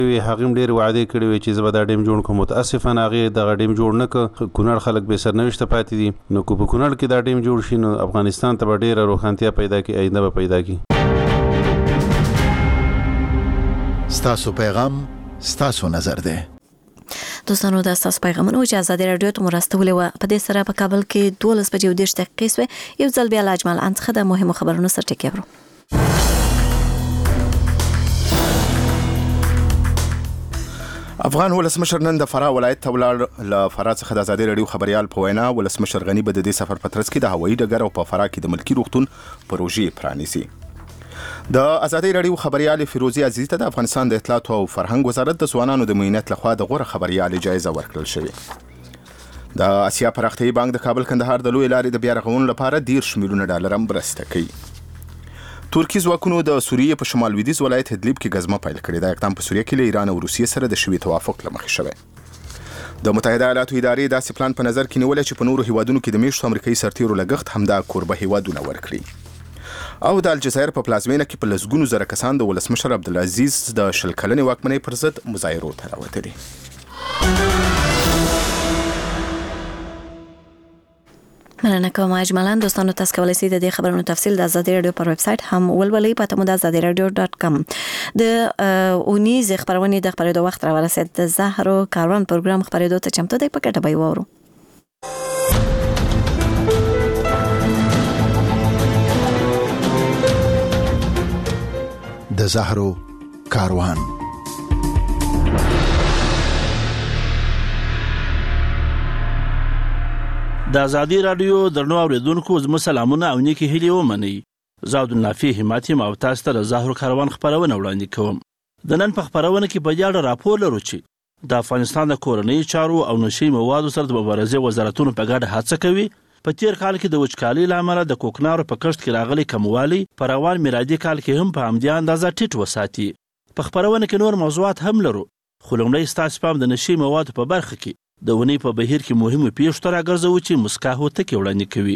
هغه ډېر وعده کړې وي چې زه به دا ډیم جوړ کوم. متاسفانه هغه د ډیم جوړ نه ک. کونړ خلک به سرنوشت پاتې دي. نو کو په کونړ کې دا ډیم جوړ شي نو افغانستان ته ډېره روښانتیا پیدا کی آینده به پیدا کی. ستاسو پیغام ستاسو نظر ده. دوستانو د تاسو پیغامونو چې ازادي رادیو ته مرستولې و په دې سره په کابل کې 12:10 یو ځل بیا لاجمل انڅخه د مهمو خبرونو سره ټکیږو. افغان ولسمشر نن د فراه ولایت ته ولاړ. له فراه څخه د ازادي رادیو خبريال په وینا ولسمشر غنی به د دې سفر په ترڅ کې د هوایي ډګر او په فراه کې د ملکی روغتون پروژې پرانیسي. د ازادي رادیو خبريال فیروزي عزیز ته د افغانستان د اطلاعات او فرهنګ وزارت د ځوانانو د معینت لخوا د غوره خبريال جایزه ورکړل شوې. د اسیا پراختیایي بانک د کابل کندهار د لوی لارې د بیا رغونې لپاره 10 میلیون ډالر مرسته کوي. ترکی ځواکونو د سوریې په شمال لویدیځ ولایت ادلب کې غزمه پیل کړې. دا اقدام په سوریه کې له ایران او روسیې سره د شوي توافق لمخې شوی. د متحده ایالاتو ادارې داسې پلان په نظر کې نیولې چې په نورو هیوادونو کې د میشتو امریکایي سرتیرو لګښت همدا کوربه هیوادونه ورکړي. او د الجزایر په پلازمینه کې په لسګونو زره کسان د ولسمشر عبدالعزیز د 10 کلنې واکمنۍ پر ضد مظاهرو ته راوتلي. مننه کوم اجمالا. دوستانو تاسو کولی شئ د دې خبرونو تفصیل د ازادي رادیو پر ویب سټ هم ولولئ. پته مو د azadiradio.com. د اونیز خبرونه د خبرېدو وخت را ورسید. د زهرو کاروان پروګرام خبرېدو ته چمتو دی. په کټه به وورو. د زهرو کاروان. د ازادي رادیو درنو اوریدونکو زموږ سلامونه او نیکی هیلې ومنئ. زه عبدالنافع همت یم او تاسو ته د زهرو کاروان خبرونه وړاندې کوم. د نن په خبرونه کې په اړه راپور لرو چې د افغانستان د کورنۍ چارو او نشي موادو سره د مبارزې وزارتونو په ګډه هڅه کوي. په تیر کال کې د وچکالۍ لامل د کوکنارو په کښت کې راغلي کموالی په روان میلادي کال کې هم په همدې اندازه ټیټ وساتي. په خبرونه کې نور موضوعات هم لرو، خو لومړی ستاسو پام د نشي موادو په برخه کې د ونې په بهیر کې مهمو پیښو ته راګرځوو چې مسکا هوتکې وړاندې کوي.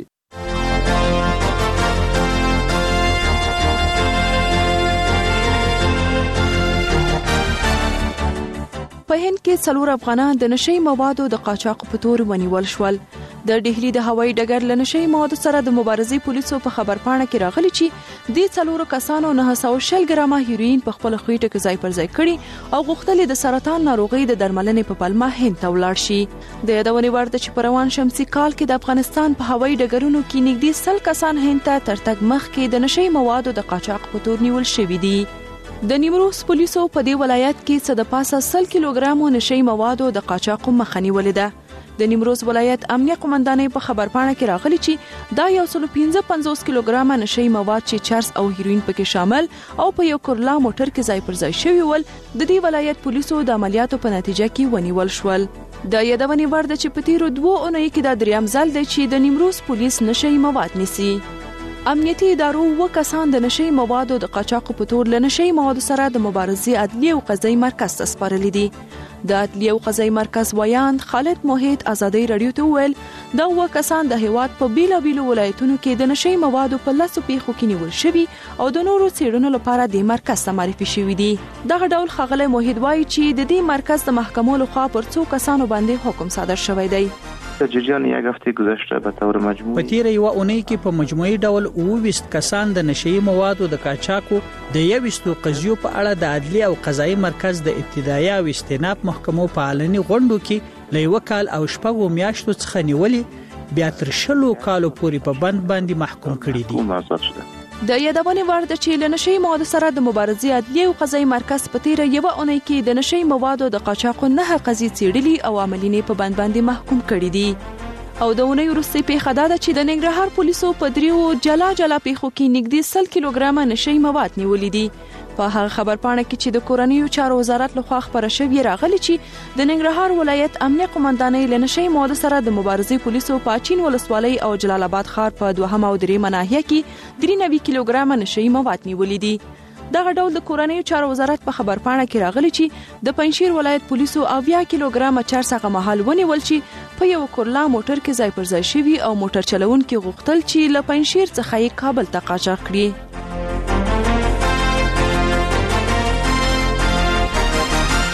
په هند کې 4 افغانان د نشي موادو د قاچاق په تور ونیول شول. د ډهلی د هوایي ډګر له نشي موادو سره د مبارزې پولیسو په خبرپاڼه کې راغلي چې د 4 کسانو 960 ګرامه هیروین په خپل خېټه کې ځای پر ځای کړي او غوښتل د سرطان ناروغي د درملنې په پلمه هند ته ولاړ شي. د یادونې وړ ده چې په روان شمسي کال کې د افغانستان په هوایي ډګرونو کې نږدې 100 کسان هند ته تر تګ مخکې د نشي موادو د قاچاق په تور نیول شوي دي. د نیمروز پولیسو په دې ولایت کې څه د پاسه 100 کیلوګرامو نشي موادو د قاچاق مخه نیولې ده. د نیمروز ولایت امنیه قومندانۍ په خبرپاڼه کې راغلي چې دا 155 کیلوګرامه نشي مواد چې چرس او هیروین پکې شامل او په یو کورلا موټر کې ځای پر ځای شوی ول د دې ولایت پولیسو د عملیاتو په نتیجه کې ونیول شول. د یادونې وړ ده چې په تیرو 2 اونۍ کې دا دریم ځل دی چې د نیمروز پولیس نشي مواد نیسي. امنیتي ادارو کسان د نشي موادو د قاچاق په تور له نشي موادو سره د مبارزې عدلیه او قضایي مرکز ته سپارلي دي. د عدلیه او قضایي مرکز ویاند خالد موحد ازادي رادیو ته ویل دا کسان د هیواد په بیلابیلو ولایتونو کې د نشي موادو په لاسو پیښو کې نیول شوي او د نورو څېړنو لپاره د مرکز ته معرفي شوي دي. دغه ډول ښاغلی موحد وایي چې د دې مرکز د محکمو لخوا پر 2 کسانو باندې حکم صادر شوی دی. جریان یک هفته گذشته به طور مجموعی په تیر یو اونۍ کې په مجموعي ډول 20 کسان د نشئی موادو د قاچاقو د 21 قضیو په اړه د عدلیه او قضایي مرکز د ابتدایي او استئناف محکمو په اعلاني غونډو کې له 1 کال او 6 میاشتو څخه نیولې بیا تر 10 کالو پورې په بند باندې محکوم کړي دي. د یادونې وړ ده چې له نشي موادو سره د مبارزې عدلیه او قضایي مرکز په تیر یو اونۍ کې د نشي موادو د قاچاقو 9 قضیې څېړلي او عملینې په بند باندې محکوم کړي دي. او د اونۍ وروستۍ پیښه دا ده چې د ننګرهار پولیسو په 3 جلا پیښو کې نږدې 100 کیلوګرامه نشي مواد نیولې دي. په هغه خبرپاڼه کې چې د کورنیو چارو وزارت لخوا خبره شوې راغلي چې د ننګرهار ولایت امنیه قومندانۍ له نشي موادو سره د مبارزې پولیسو په اچین ولسوالۍ او جلال آباد ښار په 2 او 3 ناحیه کې 93 کیلوګرامه نشي مواد نیولې دي. دغه ډول د کورنیو چارو وزارت په خبرپاڼه کې راغلي چې د پنځشیر ولایت پولیسو 80 کیلوګرامه چرس هغه مهال ونیول چې په یو کورلا موټر کې ځای پر ځای شوی او موټر چلوونکي غوښتل چې له پنځشیر څخه یې کابل ته قاچاق کړي.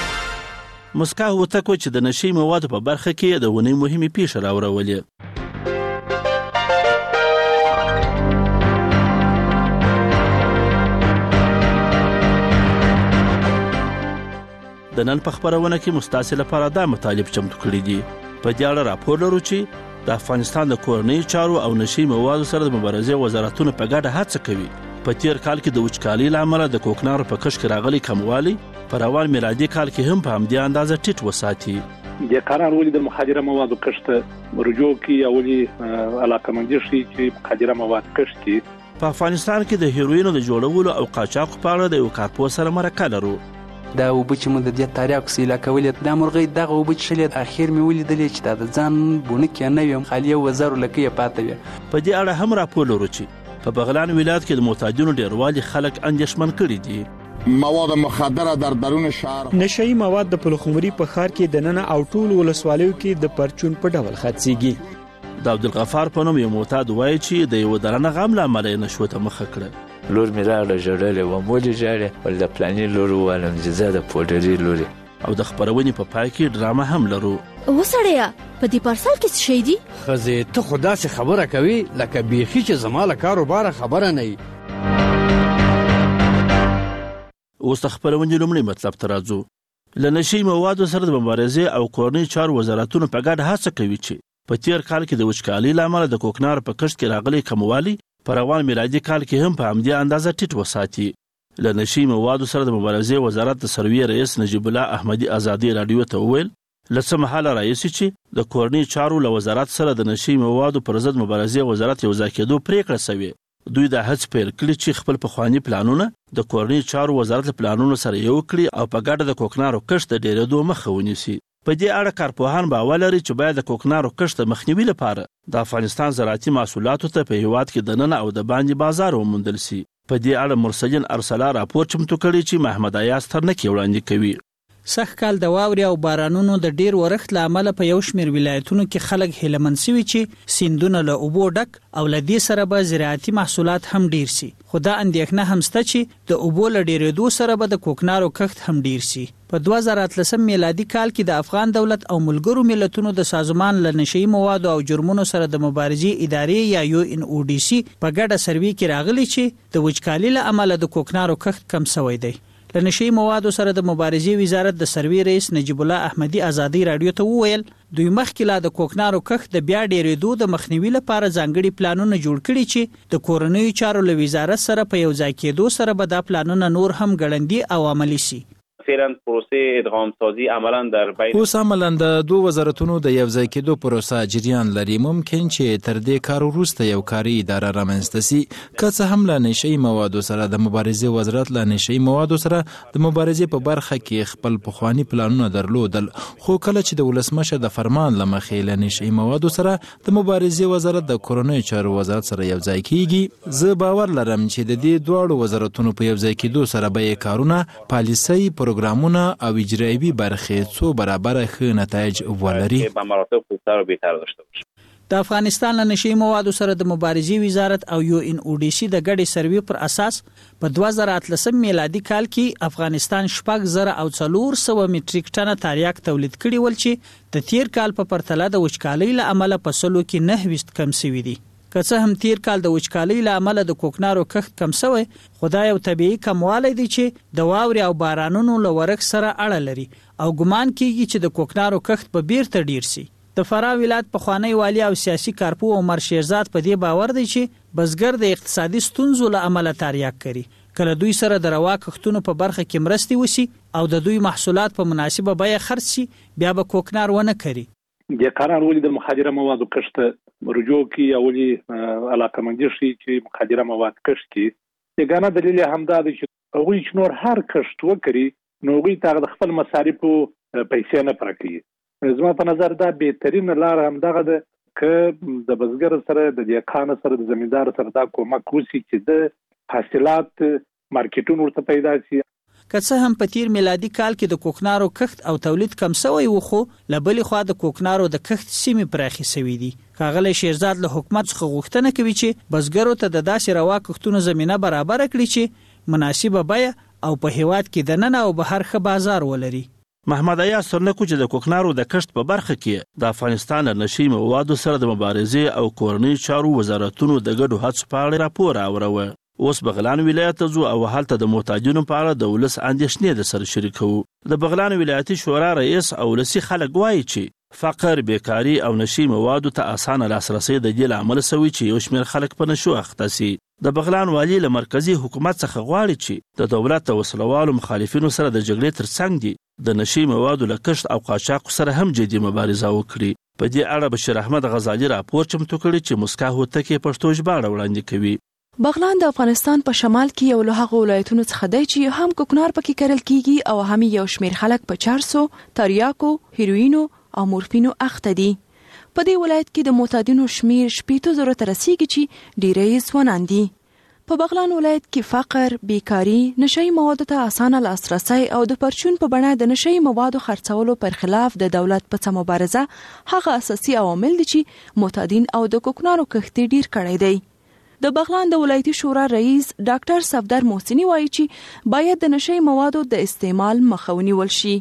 مسکا هوتک چې د نشي موادو په برخه کې د ونې مهمه پیښه راوړولې. د نن په خبرونه کې مستاسل لپاره دا مطالب چمتو کړی دي. په دې اړه راپور لرو چې د افغانستان د کورنۍ چارو او نشي موادو سره د مبارزې وزارتونه په ګډه هڅه کوي. په تیر کال کې د وچکالۍ له امله د کوکنارو په کښت کې راغلي کموالی په روان میلادي کال کې هم په همدې اندازه ټیټ وساتي. د قرار ولې د مخدره موادو کښت رجوع کوي او ولې علاقمندي شي چې مخدره مواد کښت کوي. په افغانستان کې د هیروینو د جوړولو او قاچاق په اړه د یو کارپوه سره مرکه لرو. دا اوبه چې مو د دې تاریاکو سیلا کولې دا مرغۍ دغه اوبه چښلې اخر مې ولیدلې چې دا د ځان بونه کې نه ویم خالي وزارو لکه یې پاتې وي. په دې اړه هم راپور لرو چې په بغلان ولایت کې د معتادینو ډیروالي خلک اندېښمن کړي دي. مواد مخدره در درون شهر نشئی مواد د پلخمري په ښار کې د نن او ټول ولسوالیو کې د پرچون په ډول خدسيږي. د عبدالغفار په نوم یو معتاد وایي چې د یو درنه غم له امله یې نشوه ته مخه کړه. لور مې راغله ژړلې وم ولې ژاړې ول د پلانې لور ووالم چې زه د پوډري لورې. او د خبرونې په پای کې ډرامه هم لرو. وسړیه په دې پارسل کې څه شی دي؟ ښځې ته خو داسې خبره کوي لکه بیخي چې زما له کاروباره خبره نه وي. اوس د خبرونې لومړی مطلب ته راځو. له نشي موادو سره د مبارزې او کورنۍ چارو وزارتونه په ګډه هڅه کوي چې په تیر کال کې د وچکالۍ له امله د کوکنارو په کښت کې راغلي کموالی په روان میلادي کال کې هم په همدې اندازه ټیټ وساتي. له نشي موادو سره د مبارزې وزارت د سروي رئیس نجیب الله احمدي ازادي رادیو ته وویل له څه مهاله راهیسې چې د کورنۍ چارو له وزارت سره د نشي موادو پر ضد مبارزې وزارت یو ځای کېدو پریکړه شوې. دوی د هڅې پیل کړي چې خپل پخواني پلانونه د کورنۍ چارو وزارت له پلانونو سره یو کړي او په ګډه د کوکنارو کښت د ډېرېدو مخه ونیسي. په دې اړه کارپوهان باور لري چې باید د کوکنارو کښت د مخنیوي لپاره د افغانستان زراعتي محصولاتو ته په هیواد کې د نن او د باندې بازار وموندل شي. په دې اړه مرسلین ارسلا راپور چمتو کړی چې محمد ایاز ترنکي وړاندې کوي. سخت کال د واوري او بارانونو د ډیر ورښت له امله په یو شمېر ولایتونو کې خلک هیلمن شوي چې سیندونه له اوبو ډک او له دې سره به زراعتي محصولات هم ډیر شي. خو دا اندېښنه هم شته چې د اوبو له ډیرېدو سره به د کوکنارو کښت هم ډیر شي. په 2013 میلادي کال کې د افغان دولت او ملګرو ملتونو د سازمان له نشئی موادو او جرمونو سره د مبارزې ادارې یا UNODC په ګډه سروي کې راغلي چې د وچکالۍ له امله د کوکنارو کښت کم شوی دی. له نشئی موادو سره د مبارزې وزارت د سروي رئیس نجیب الله احمدي ازادي رادیو ته وویل دوی مخکې لا د کوکنارو کښت د بیا ډیرېدو د مخنیوي لپاره ځانګړي پلانونه جوړ کړي چې د کورنیو چارو له وزارت سره په یو ځای کېدو سره به دا پلانونه نور هم ګړندي او عملي شي. فعلا پروسه ادغام سازی عملا در بین اوس عملا د دو وزارتونو د یو ځای کېدو پروسه جریان لري. ممکن چې تر دې کار وروسته یو کاري اداره رامنځته شي. که څه هم له نشئی موادو سره د مبارزې وزارت له نشئی موادو سره د مبارزې په برخه کې خپل پخوانی پلانونه درلودل، خو کله چې د ولسمشر د فرمان له مخې له نشئی موادو سره د مبارزې وزارت د کورنیو چارو وزارت سره یو ځای کیږي، زه باور لرم چې د دې دواړو وزارتونو په یو ځای کېدو سره به یې کارونه، پالیسۍ، پروګرامونه او اجرایي برخې څو برابره ښه نتایج ولري. د افغانستان له نشئی موادو سره د مبارزې وزارت او UNODC د ګډې سروي پر اساس په 2013 میلادي کال کې افغانستان 4,400 میټریک ټنه تریاک تولید کړي ول چې د تیر کال په پرتله د وچکالۍ له امله په سلو کې 9 کم شوي دي. که څه هم تیر کال د وچکالۍ له امله د کوکنارو کښت کم شوی، خو دا یو طبیعي کموالی دی چې د واورې او بارانونو له ورښت سره اړه لري او ګمان کیږي چې د کوکنارو کښت به بیرته ډیر شي. د فراه ولایت پخوانی والی او سیاسي کارپوه عمر شیرزاد په دې باور دی چې بزګر د اقتصادي ستونزو له امله تریاک کړي. کله دوی سره د روا کښتونو په برخه کې مرستې وشي او د دوی محصولات په مناسبه بیه خرڅ شي، بیا به کوکنار ونه کړي. د قرار ولې د مخدره موادو کښت رجوع کی او ولې علاقمندي شي چې مخدره مواد کښت کی. یګانه دلیل همدا دی چې هغوی چې نور هر کښت وکړي نو هغوی ته د خپل مصارفو پیسې نه پرکړي. زما په نظر دا بهترین لار همدغه ده که د بزګر سره د دیکان سره د زمیندار سره دا کومک وشي چې د حاصلات مارکیټونو ورته پیدا شي. که څه هم په تیر میلادي کال کې د کوکنارو کښت او تولید کم شوی و، خو له بلې خوا د کوکنارو د کښت سیمې پراخې شوي دي. ښاغلی شیرزاد له حکومت څخه غوښتنه کوي چې بزګرو ته د داسې روا کښتونو زمینه برابره کړي چې مناسبه بیه او په هیواد کې د نن او بهر ښه بازار ولري. محمد ایاز سرنکو چې د کوکنارو د کښت په برخه کې د افغانستان له نشي موادو سره د مبارزې او کورنۍ چارو وزارتونو د ګډو هڅو په اړه راپور راوړو. اوس بغلان ولایت ته ځو او هلته د محتاجینو په اړه د ولس اندېښنې د سره شریکو. د بغلان ولایتي شورا رئیس او ولسي خلک وایي چې فقر، بیکاری او نشي موادو ته اسانه لاسرسی د دې لامل شوی چې یو شمېر خلک په نشو اخته سي. د بغلان والی له مرکزی حکومت څخه غواړي چې د دولت او وسلوالو مخالفینو سره د جګړې ترڅنګ دي د نشي موادو له کښت او قاچاق سره هم جدي مبارزه وکړي. په دې اړه بشیر احمد غزالي راپور چمتو کړی چې مسکا هوتکي پښتو ژباړه وړاندې کوي. بغلان د افغانستان په شمال کې یو له هغو ولایتونو څخه دی چې هم کوکنار پکې کرل کیږي او هم یو شمېر خلک په چارسو، تریاکو، هیروینو او مورفینو اخته دي. په دې ولایت کې د معتادینو شمیر 80,000 ته رسیږي چې ډیری ځوانان دي. په بغلان ولایت کې فقر، بیکاری، نشئی موادو ته اسانه لاسرسی او د پرچون په بڼه د نشئی موادو خرڅولو پر خلاف د دولت په څه مبارزه هغه اساسي عوامل دي چې معتادین او د کوکنارو کښت ډیر کړی دی. د بغلان د ولایتي شورا رئیس ډاکټر صفدر محسنی وایي چې باید د نشئی موادو د استعمال مخه ونیول شي.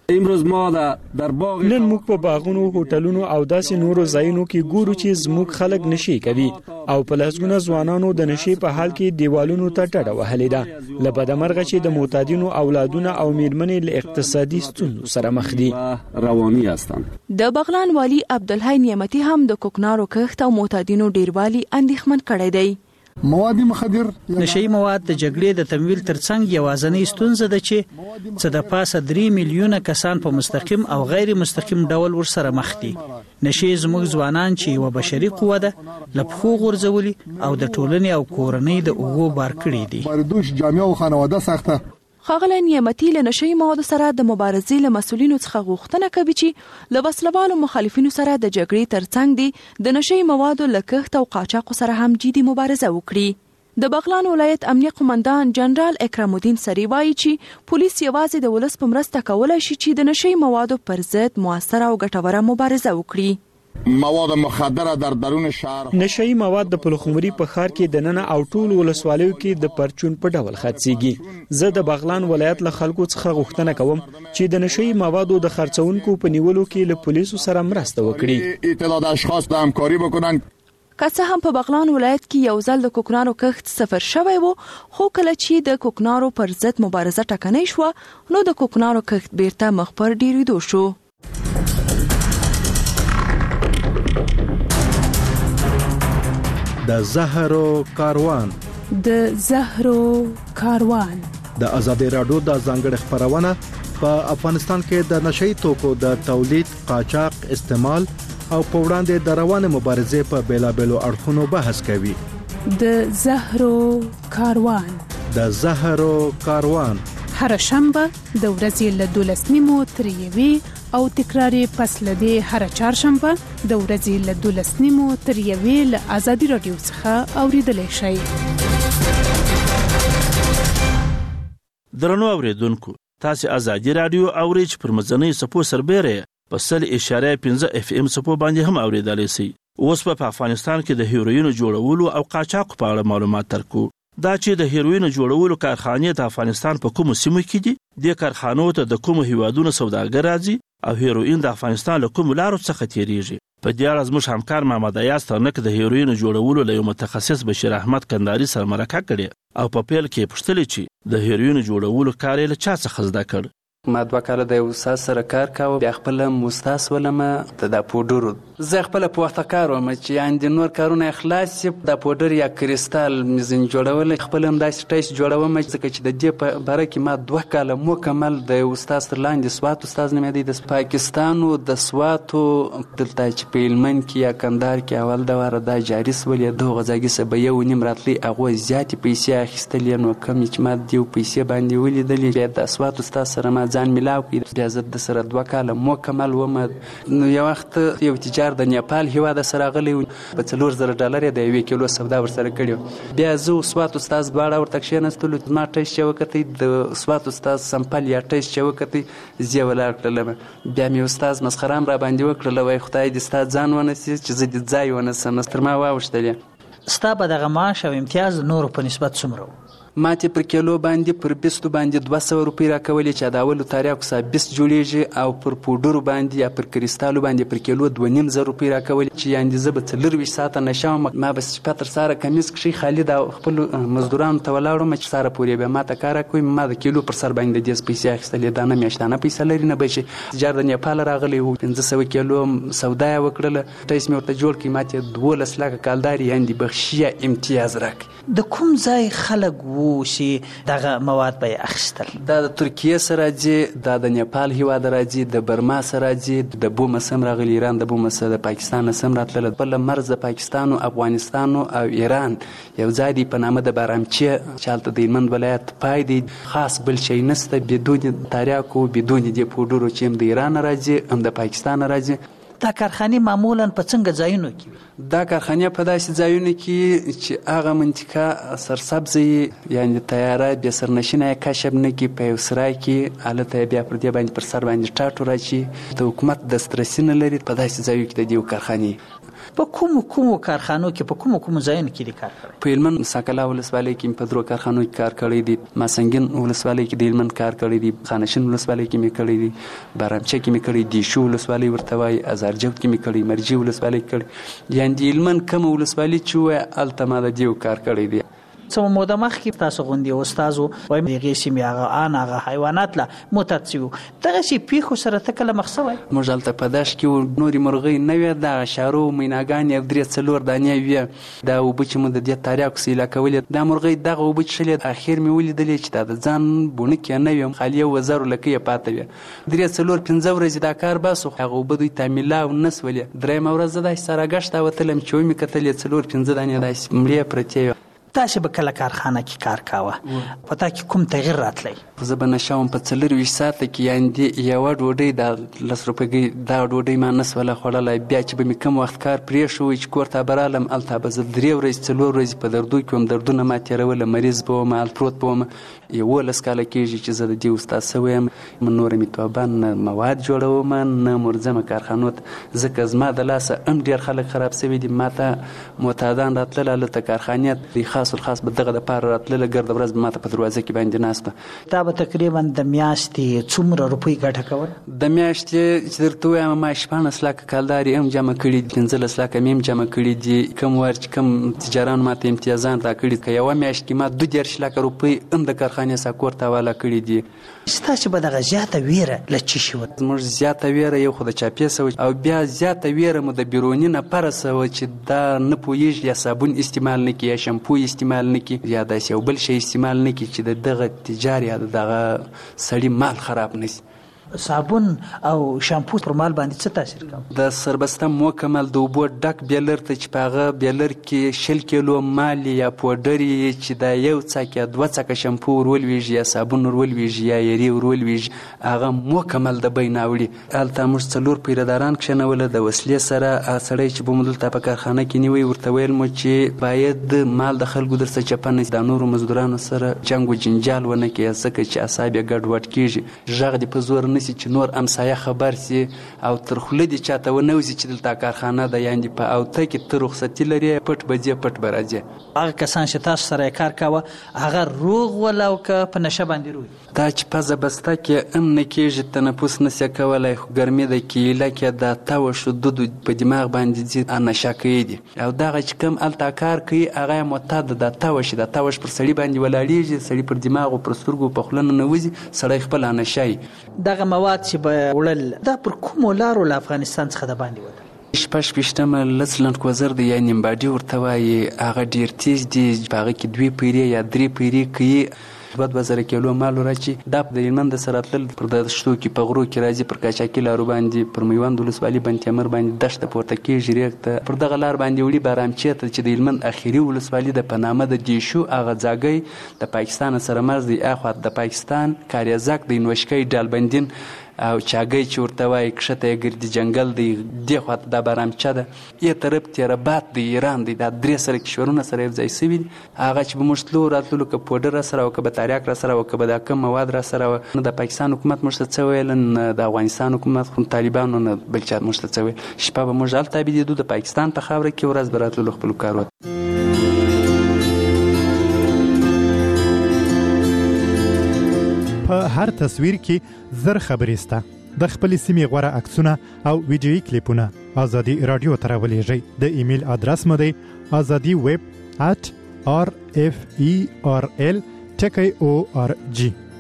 نن موږ په باغونو، هوټلونو او داسې نورو ځایونو کې ګورو چې زموږ خلک نشي کوي او په لسګونه ځوانانو د نشي په حال کې دیوالونو ته ټډه وهلې ده. له بدمرغه چې د معتادینو اولادونه او میرمنې له اقتصادي ستونزو سره مخ دي. د بغلان والی عبدالحی نعمتي هم د کوکنارو کښت او معتادینو ډیروالي اندېښمن کړی دی. مواد مخدر نشئی مواد د جګړې د تمویل ترڅنګ یوازینی ستونزه ده چې څه د پاسه 3 میلیونه کسان په مستقیم او غیر مستقیم ډول ورسره مخ دي. نشئی زموږ ځوانان چې یو بشري قوه ده له پښو غورځولي او د ټولنې او کورنۍ د اوغو بار کړي دي. باردوش جامعه او خانواده سخته. ښاغلی نعمتي له نشئی موادو سره د مبارزې له مسؤلینو څخه غوښتنه کوي چې له وسلوالو مخالفینو سره د جګړې ترڅنګ دي د نشئی موادو له کښت او قاچاقو سره هم جدي مبارزه وکړي. د بغلان ولایت امنیه قومندان جنرال اکرم الدین سری وایي چې پولیس یوازې د ولس په مرسته کولای شي چې د نشئی موادو پر ضد موثره او ګټوره مبارزه وکړي. مواد مخدره در درون شهر نشئی مواد د پلخمري په ښار کې د ننه او ټول ولسوالیو کې د پرچون په ډول خرڅيږي. زه د بغلان ولایت له خلکو څخه غوښتنه کوم چې د نشئی موادو د خرڅونکو په نیولو کې له پولیسو سره مرسته وکړي. اطلاعات اشخاص د همکاري وکړي. که څه هم په بغلان ولایت کې یو ځل د کوکنارو کښت صفر شوی و، خو کله چې د کوکنارو پر ضد مبارزه ټکنۍ شوه نو د کوکنارو کښت بیرته مخ پر ډیریدو شو. د زهرو کاروان د ازادي راډیو د ځانګړي خبرونه په افغانستان کې د نشئی توکو د تولید، قاچاق، استعمال او په وړاندې د روانه مبارزې په بیلابېلو اړخونو بحث کوي. د زهرو کاروان هر شنبه د ورځې له 12:30 تر 1 او تکراری پس لدی هر چهارشنبه د ورځې له 12:30 تر 1 له ازادي رادیو څخه اوریدلای شئ. درنو اوریدونکو، تاسو ازادي رادیو اورئ چې پر مزنۍ سپو سربېره په 100.5 FM سپو باندې هم اوریدلای شئ. اوس په افغانستان کې د هیروینو جوړولو او قاچاق په اړه معلومات ترکو. دا چې د هیروینو جوړولو کارخانې د افغانستان په کومو سیمو کې دي، د کارخانو ته د کومو هیوادونو سوداګر راځي او هیروین د افغانستان له کومو لارو څخه تیریږي. په دې اړه زموږ همکار محمد ایاز ترنک د هیروینو جوړولو له یو متخصص بشیر احمد کندهاري سره مرکه کړې او په پیل کې پوښتنه چې د هیروینو جوړولو کار یې له چا څخه زده کړ. ما 2 کاله د یو استاد سره کار کاوه، بیا خپل مستاس ولمه د پودرو زه خپل په وخت کار وم چې اند نور کارونه اخلاص د پودر یا کریستال مزین جوړول خپل هم داسې ټیس جوړوم چې د دې په باره کې ما 2 کاله مکمل د استاد سره لاندې سوات استاد نه دی د پاکستان او د سواتو دلته چې په هلمند کې یا کندهار کې اول د واره د جاری سولې د غزاګي سبا یو نیم راتلی هغه زیات پیسې اخیستلې نو کم چې ما دیو پیسې باندې ولیدلې بیا د سوات استاد سره ما ځان ملاو کړ. بیا زه د سره 2 کاله مکمل وم. نو یو وخت یو تجار د نیپال هیواد سره غلی په $4000 د 1 کیلو سودا ورسره کړو. بیا زه سوات استاد دواړه ورته کښېنستلو، ما ټیسټ چې وکړی د سوات استاد سمپل یا ټیسټ چې وکړی زه ولاړ کړم. بیا مې استاد مسخرام را باندې وکړل، وای خدای دې استاد ځان ونسي چې زه دې ځای ونسم. تر ما واوښتلې ستا به دغه معاش او امتیاز نورو په نسبت څومره؟ ماته پر کیلو باندې پر 20 باندې 200 روپۍ راکولې چې د اولو تریاکو سره 20 جوړیږي او پر پودرو باندې یا پر کریستالو باندې پر کیلو 2.5 روپۍ راکولې چې یاندې زه به 24 ساعته نشم ما بس پتر سره کمیس کشي خالد او خپل مزدورانو ته ولاړم چې سره پورې به ما ته کار کوي ما د کیلو پر سر باندې د پیسې اخیستلې دانه میاشتانه پیسې لري نه بچي تجار د نیپال راغلی و 500 کیلو سودا وکړله تاسو مې ورته جوړ کړي ماته 12 لک کالداري یاندې بخښیا امتیاز راک د کوم ځای خلک وو چې دغه مواد به اخیستل د ترکیه سره راځي د نیپال هیواد راځي د برما سره راځي د بوم سم راغلی ایران د بوم سره د پاکستان سم راتلل بل مرز د پاکستان او افغانستان او ایران یو ځای دی په نامه د بارامچی چالت د هلمند ولایت پای دی خاص بل شي نسته بدون تریاکو بدون د پودرو چې د ایران راځي هم د پاکستان راځي دا کارخانه معمولا په څنګه ځایونو کې دا کارخانه په داسې ځایونو کې چې هغه منطقه سرسبزي یعنی تیاره به سرنشینه کشف نه کې په سرای کې الته بیا پر دې باندې پر سر باندې ټاټو راځي د حکومت د سترسینه لري په داسې ځایو کې د دې کارخانه په کوم کارخانو کې په کوم ځایونو کې د کار کړی په هلمند ساکلا ولسوالۍ کې په درو کارخانو کې کار کړی دی ماسنګین ولسوالۍ کې د هلمند کار کړی دی خانشین ولسوالۍ کې مې کړی دی بارامچی کې مې کړی دی شو ولسوالۍ ورته وایي ازارجوت کې مې کړی مرجی ولسوالۍ کړی یعنی د هلمند کوم ولسوالۍ چې وایي هلته ما د دیو کار کړی دی څو موده مخکې تاسو غوندي استادو وايي دغه سیمه هغه حیوانات لا متعصب دغه شي پیخو سره تکله مخسوي موږ هلته په داش کې نوري مرغۍ نه وي د شارو میناګان یو درې څلور دانې وي دا وبچ مو د دې تاریخ سیلا کولې د مرغۍ دغه وبچ شلې اخر می ولیدلې چې د ځان بونه کې نه وي خالي وزر لکه پاتې وي درې څلور 15 ورځې دا کار باسو هغه وبدوي تعمیلا او نسولې درې مورزه د سره غشت او تلم چې می کتلې څلور 15 دانې د مړې پرته تاسو به کله کارخانه کې کار کاوه پتا کې کوم تغییر راتلی زه به نشم په 24 ساعت کې یاندې یو ډوډۍ د 10 روپۍ دا ډوډۍ ما نس ولا خړلای بیا چې به مې کوم وخت کار پرې شو چې کورته برالم الته به زه 3 ورځې 4 ورځې په دردو کې هم دردونه ما تیرول مریض به ما پروت به یو لسکاله کېږي چې زه د دې استاد سویم من نور می توبان مواد جوړوم نه مرزمه کارخانو ځکه زما د لاسه هم ډیر خلک خراب شوي دي ماته معتادان راتلل له کارخانې خاص به دغه د پاره راتلل ګرد ورځ ماته په دروازه کې باندې ناسته دا به تقریبا د میاشتې څومره روپۍ ګټه کول د میاشتې چې درته وایم ما 15 لک کالداري هم جمع کړي 15 لک مې جمع کړي دي کوم ورچ کم تجاران ماته امتیازات را کړي که یو میاشت کې ما 2 لک روپۍ هم د کارخانې سکور ته والا کړي دي ستاسو به دغه زیاته ویره لچ شي موږ زیاته ویره یو خو د چاپیسه او بیا زیاته ویره مو د بیرونی نه پرسه چې دا نه پویږي یا صابون استعمال نه کی یا شامپو استعمال نه کی یا د یو بل شی استعمال نه کی چې دغه تجارت یا دغه سړی مال خراب نشي صابون او شامپو پر مال باندې څه تاثیر کوي د سربسته مکمل د اوبو ډک بیلر ته چې پاغه بیلر کې 1 کیلو مال یا پودر چې دا یو څکه 2 څکه شامپو ورول ویږي یا صابون ورول ویږي یا یری ورول ویږي هغه مکمل د بیناوړي الته موږ څلور پیرداران کښنول د وسلې سره سړی چې بمدل ته په کارخانه کې نیوي ورته ویل مو چې باید مال د خلکو درڅ چپنه د نورو مزدورانو سره جنگ او جنجال ونه کې ځکه چې اعصاب ګډ وډ کیږي ژغ دی په زور چې نور امسایه خبر سي او تر خله دي چاته ونوزي چې دلته کارخانه ده یعنی په اوته کې تر رخصتي لري پټ بځي پټ برازي هغه کسان چې تاسو سره کار کاوه هغه روغ ولاو که په نشه باندې روي دا چې په زبسته کې ام نه کېږي تنفس نسي کولای خو ګرمي د کیله کې د تاو شدود په دماغ باندې دي نشه کوي دي او دا چې کوم الته کار کوي هغه معتاد د تاو شي د تاوش پر سړي باندې ولاړیږي سړي پر دماغ او پر سترګو په خلنه نوځي سړی خپل نشي دغه مواد چې به وړل دا پر کوم لارو له افغانستان څخه د باندې وته شپږ پښتمه لسلند کوزر دی یعنی باډي ورته وایي هغه ډیر تیز دی هغه کې 2 پیری یا 3 پیری کوي 2000 کیلو مال راځي دا د هلمند سره تل پر د شتو کې په غرو کې راځي پر کاچاکي لارو باندې پر میوند ولسوالۍ باندې امر باندې دشت پورته کېږي ریخت پر دغه لار باندې وړي بارامچی ته چې د هلمند اخیری ولسوالۍ د پنامه د دیشو اغه ځاګي د پاکستان سره مرز دی اخو د پاکستان کاریزاک د نوشکۍ ډالبندین او چاګي چې ورته وایي کښته ګرځي جنگل دی د خواته د بارامچا ده یې طرف تیربات د ایران دی د درې سره کشورونه سره یو ځای سوي هغه چې به مشتلو راتلو که پودر سره او که به تاریاک را سره او که به د کم مواد را سره نه د پاکستان حکومت مشته څه ویل نه د افغانستان حکومت خو طالبانو نه بل چا مشته څه ویل شپه به موږ هلته بېدېدو د پاکستان په خاوره کې ورځ به راتللو خپلو کارو په هر تصویر کې زر خبرې سته. د خپل سیمې غوره عکسونه او ویډیویي کلیپونه ازادي رادیو ته راولېږئ. د ایمیل ادرس مو دی azadiweb@referl.org.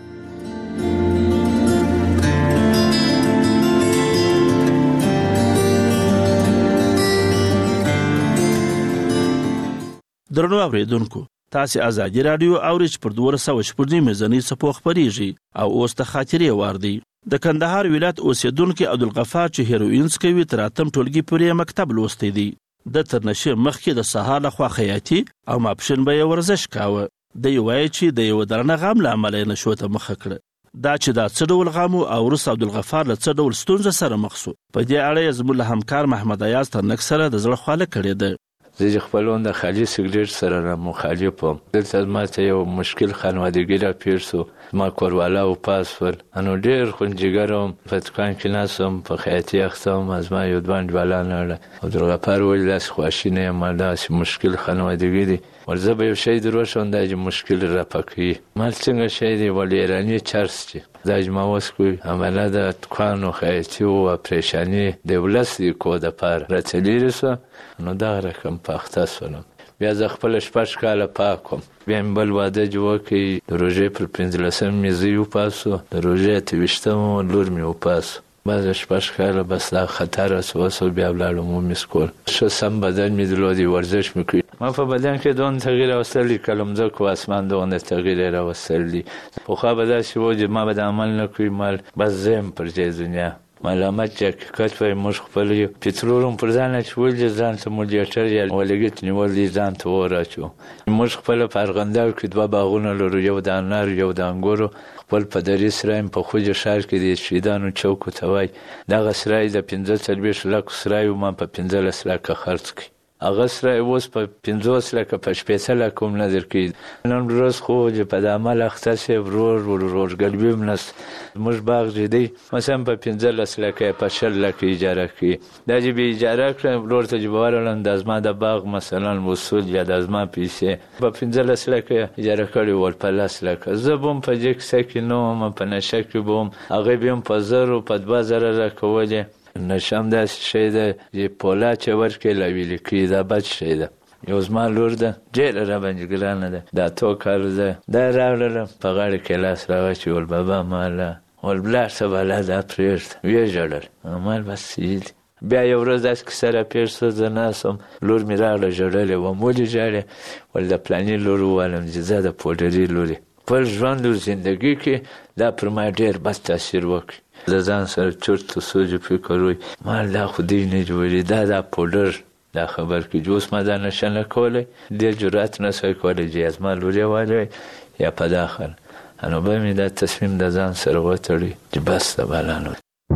درنو اوریدونکو، تاسو ازادي رادیو اورئ پر 214 میزاني څخه خبريږي او اوس ته خاطرې واردی. د کندهار ولایت اوسیدونکو عبدالغفار چې هیروینز کوي تر اتم ټولګي پورې مکتب لوستی دی. د ترنشه مخکې د سهار لخوا خیاطي او ماپښین به ورزش کاوه. د یوای چې د یو درنه غم لامل نشو ته مخ کړ. دا چې دا څه ډول غم او ورس عبدالغفار له څه ډول ستونزه سره مخ شو. په دې اړه زموږ همکار محمد ایاز ترنک سره د زړه خواله کړې ده. زه خپلون د خالي سیګریټ سره مخالف وم. دلته ماته یو مشکل خانوادګي را پیښ شو. ما کوروالا او پاسور انو ډیر خونجګرم په دکان کې ناسم په خیاطي اختم از ما یو دوان جوالانه او درغه پر ول لاس خواشینه ما داس مشکل خانوادګي دي ورزه به یو شی دروښون د مشکل را پکې مال څنګه شی دی ول ایرانی چرس چې د ما وسکو عمله د دکانو خیاطي او پریشانی د ولسی کو د پر راتلیرسه نو دا رقم پخته سولم. بیا ز خپل شپږ کاله پاکم. بیا بل واده جوړ کړي. د روزې پر 15 میزه یو پاسو د روزې ته وشتم لور می و پاسو. بعد شپږ کاله بس دا خطر وسو بیا ولاړم مسکول. شو سم بدن می دلودي ورزش میکړي. ما په بدن کې دون تغییر اوسلی کلم ځکه اسمان دون تغییر راوستلی. په خو به دا شی وځي ما به عمل نه کوي مال بس زم پر دنیا. معلومات چې کټ په مخ خپل پټرولم پر ځان چې ول ځان ته مولډیټر یا ولګیت نیول دي ځان ته وراچو. مخ خپل فرغنداو کې دوه باغونه لرو یو د انار یو د انګورو خپل په درې سرایم په خوځ شهر کې د شیدانو چوک ته وای دا غسرای د 15 لک سرای ما په 15 لک خرڅ کړ. هغه سره اوس په 50 لک په 15 لک کوم نظر کې نن ورځ خو په د عمل اختصاصي ورور ګلبیم نس مش باغ جدي مثلا په 15 لک په 10 لک اجاره کې دا چې به اجاره کړ ورور ته جوړول د ازما د باغ مثلا وصول یا د ازما پیسې په 15 لک اجاره کړی ول په 10 لک زبم په جک سکینو م په نشک بوم هغه بیم په 0 په 2000 راکولې نشم دا شی ده چې پولا چې ورکې لویل کې دا بچ شی ده یو زما لور ده ډېر را باندې ګرانه ده دا تو کار ده دا راوړل په غاړه کې لاس راوچې ول بابا مالا ول بلار څه بالا دا پرېږد ویې ژړل عمل بس بیا یو ورځ داسې کیسه راپېښ شوه زه ناست لور مې راغله ژړلې وم ولې ژاړې ول د پلاني لور وویلم چې زه د پوډري لور خپل ژوند او زندګي کې دا پر ما ډېر بد تاثیر وکړي. د ځان سره چرت سوچ فکر وي ما دا خو دې نه جوړې دا پوډر دا خبر کې جوس ما دا نشه نه کولی ډېر جرأت نه سوی کولی چې از ما لورې والی یا په داخل نو به مې دا تصمیم د ځان سره وتړي چې بس د بالانو.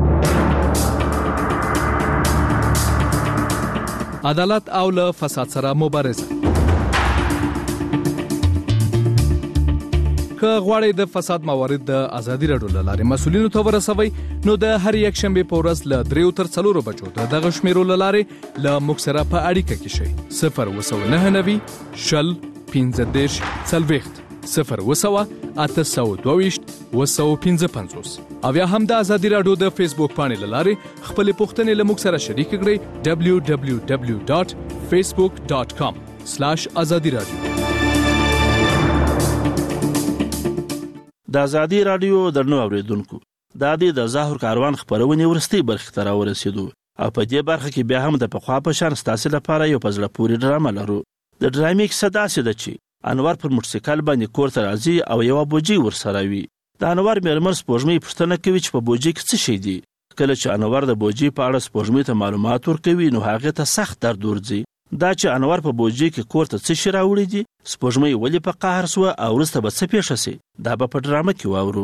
عدالت او له فساد سره مبارزه. که غواړئ د فساد موارد د ازادي رادیو له لارې مسؤلینو ته ورسوئ نو د هر یک شنبه په ورځ له 3 تر 4 بجو دغه شمیرو له لارې له موږ سره په اړیکه کې شئ. 029 شل 15 40 0 او یا هم د ازادي رادیو د فیسبوک باندې له لارې خپل پوښتنې له موږ سره شریک کړئ www.facebook.com/azadi-radio. د ازادي رادیو درنو اوریدونکو دا د ظاهر کاروان خبرونه ورستي برخه تر ورسېدو او په دې برخه کې بیا هم د پخوا په شان ستاسو لپاره یو پزله پوری ډرامه لرو. د ډرامې کیسه داسې ده چې انور پر موټرسایکل باندې کور ته راځي او یو بوجي ورسره وي. د انور مېرمن سپوږمۍ پوښتنه کوي چې په بوجي کې څه شي دي. کله چې انور د بوجي په اړه سپوږمۍ ته معلومات ورکوي نو هغه ته سخت درد ورځي. دا چې انور په بوجي کې کور ته څه شي راوړي دي سپوږمۍ ولې په قهر سوه او وروسته به څه پیښه سي دا به په ډرامه کې واورو.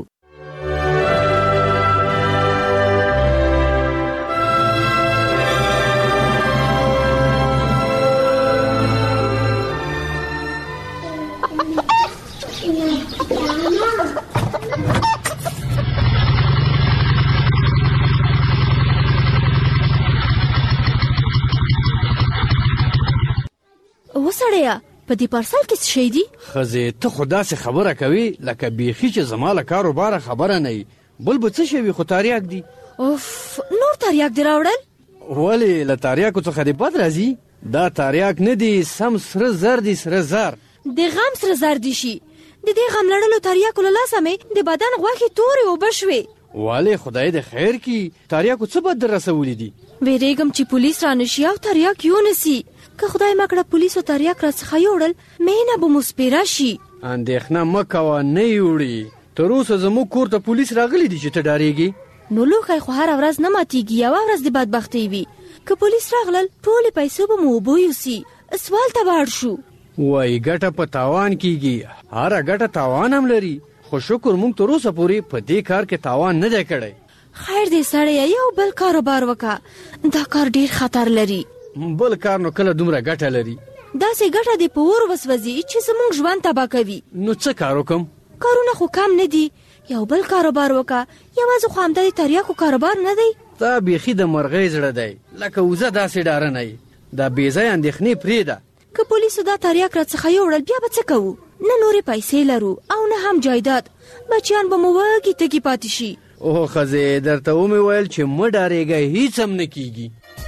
وسړیا په دې پارسل کې څه شی دي؟ ښځې ته خو داسې خبره کوي لکه بیخي چې زما له کاروباره خبره نه وي. بل به څه شی وي خو تاریاک دي. اوف، نور تاریاک دې راوړل؟ ولې له تاریاکو څخه دې بد راځي؟ دا تاریاک نه دي، سم سره زر دي، سره زر. د غم سره زر دي شي. د دې غم لړلو تاریاکو له لاسه مې د بدن غوښې تورې اوبه شوې. والې خدای دې خیر کړي، تاریاکو څه بد در رسولي دي؟ ویریږم چې پولیس رانشي او تاریاک یونسي. که خدای مکړه پولیس او تاریاک راڅخه یوړل، مینه به مو سپیره شي. اندېښنه مه کوه، نه یې وړي. تر اوسه زموږ کور ته پولیس راغلي دي چې ته ډارېږي؟ نو لوښی خو هره ورځ نه ماتېږي، یوه ورځ د بدبختۍ وي. که پولیس راغلل ټولې پیسې به مو اوبه یوسي. سوال ته به اړ شو. وایي ګټه په تاوان کیږي، هره ګټه تاوان هم لري. خو شکر مونږ تر اوسه پورې په دې کار کې تاوان نه دی کړی. خیر دې سړیه، یو بل کاروبار وکړه. دا کار ډیر خطر لري. بل کار نو کله دومره ګټه لري؟ داسې ګټه دې په اور وسوځي چې زموږ ژوند تباه کوي. نو څه کار وکړم؟ کارونه خو کم نه دي، یو بل کاروبار وکړه. یوازې خو همدا د تریاکو کاروبار نه دی. دا بیخي د مرغۍ زړه دی، لکه وزه داسې ډاره نه یي. دا بېځایه اندېښنې پرېږده. که پولیسو دا تریاک راڅخه یوړل، بیا به څه کوو؟ نه نورې پیسې لرو او نه هم جایداد. بچیان به مو وږي تږي پاتې شي. اوه ښځې، درته ومې ویل چې مه ډارېږئ، هیڅ هم نه کیږي.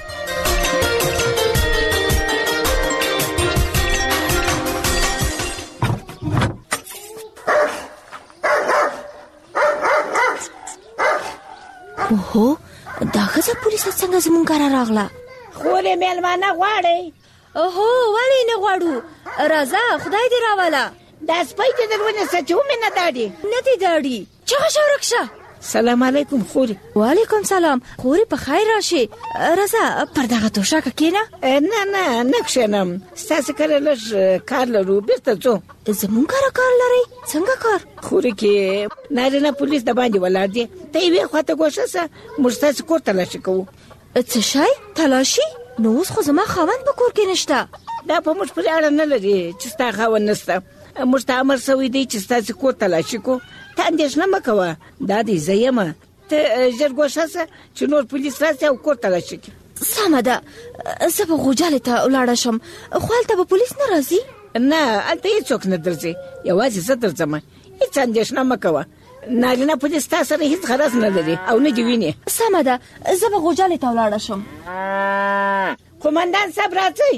اوهو، دا ښځه پولیسه څنګه زمونږ کره راغله؟ خورې میلمانه غواړئ؟ اوهو، ولې نه غواړو؟ راځه، خدای دې راوله. دا سپی دې در ونیسه چې ومې نه داړي. نه دې داړي. چغه شه ورک شه. سلام علیکم خورې. وعلیکم سلام. خورې په خیر راشې. راځه پر دغه توشکه کښېنه. نه کښېنم. ستاسې کره لږ کار لرو، بیرته ځو. زمونږ کره کار لرئ؟ څنګه کار؟ خورې کې نارینه پولیس د باندې ولاړ دي. ته یوې خواته ګوښه سه، موږ ستاسې کور تلاشي کوو. څه شی؟ تلاشي؟ نو اوس خو زما خاوند په کور کې نشته. دا په موږ پورې اړه نه لري چې ستا خاوند نشته. موږ ته امر شوی دی چې ستاسې کور تلاشي کو. ته اندېښنه مه کوه، دا دی زه یمه. ته ژر ګوښه سه چې نور پولیس راسي او کور تلاشي کړي. سمه ده، زه به غوجالې ته ولاړه شم. خو هلته به پولیس نه راځي؟ نه، هلته هېڅوک نه درځي، یوازې زه درځم. هېڅ اندېښنه مه کوه. نارینه پولیس تا سره هېڅ غرض نه لري او نه دې ویني. سمه ده، زه به غوجالې ته ولاړه شم. قومندان صاحب راځئ.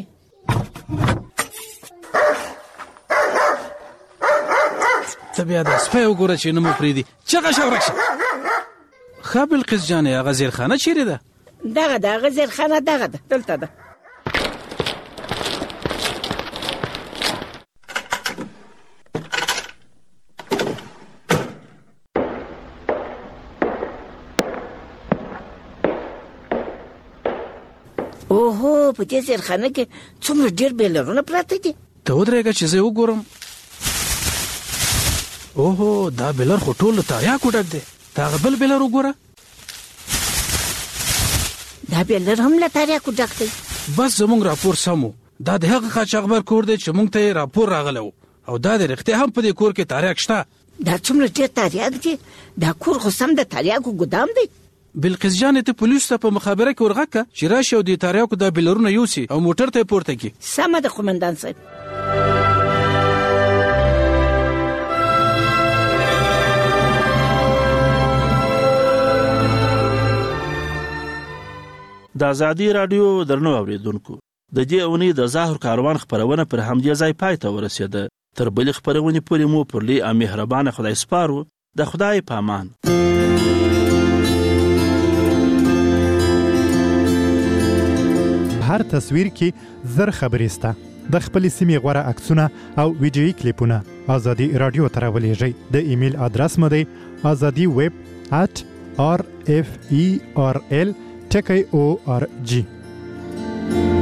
ته بیا دا سپی وګوره چې نه مو پرېږدي. چغه شه ورک شه. ښه بلقیس جانې، هغه زیرخانه چیرې ده؟ دغه ده، هغه زیرخانه دغه ده، دلته ده. اوهو، په دې زیرخانه کې څومره ډېر بیلرونه پراته دي. ته ودرېږه چې زه وګورم. اوهو، دا بیلر خو ټول له تریاکو ډک دی. ته هغه بل بیلر وګوره. دا بیلر هم له تریاکو ډک دی. بس زموږ راپور سم و. دا د هغه قاچاقبر کور دی چې موږ ته یې راپور راغلی و، او دا د رښتیا هم په دې کور کې تریاک شته. دا څومره ډېر تریاک دی. دا کور خو سم د تریاکو ګدام دی. بلقیس جانې، ته پولیسو ته په مخابره کې ورغږ کړه چې راشي او د تریاکو دا بیلرونه یوسي او موټر ته یې پورته کړي. سمه ده قومندان صاحب. د ازادي راډیو درنو اوریدونکو، د دې اونۍ د ظاهر کاروان خپرونه پر همدې ځای پای ته ورسېده. تر بلې خپرونې پورې مو پر لوی او مهربانه خدای سپارو. د خدای په امان. هر تصویر کې زر خبرې سته. د خپلې سیمې غوره عکسونه او ویډیويي کلیپونه ازادي راډیو ته راولېږئ. د ایمیل ادرس مو دی azadiweb@rferl.org.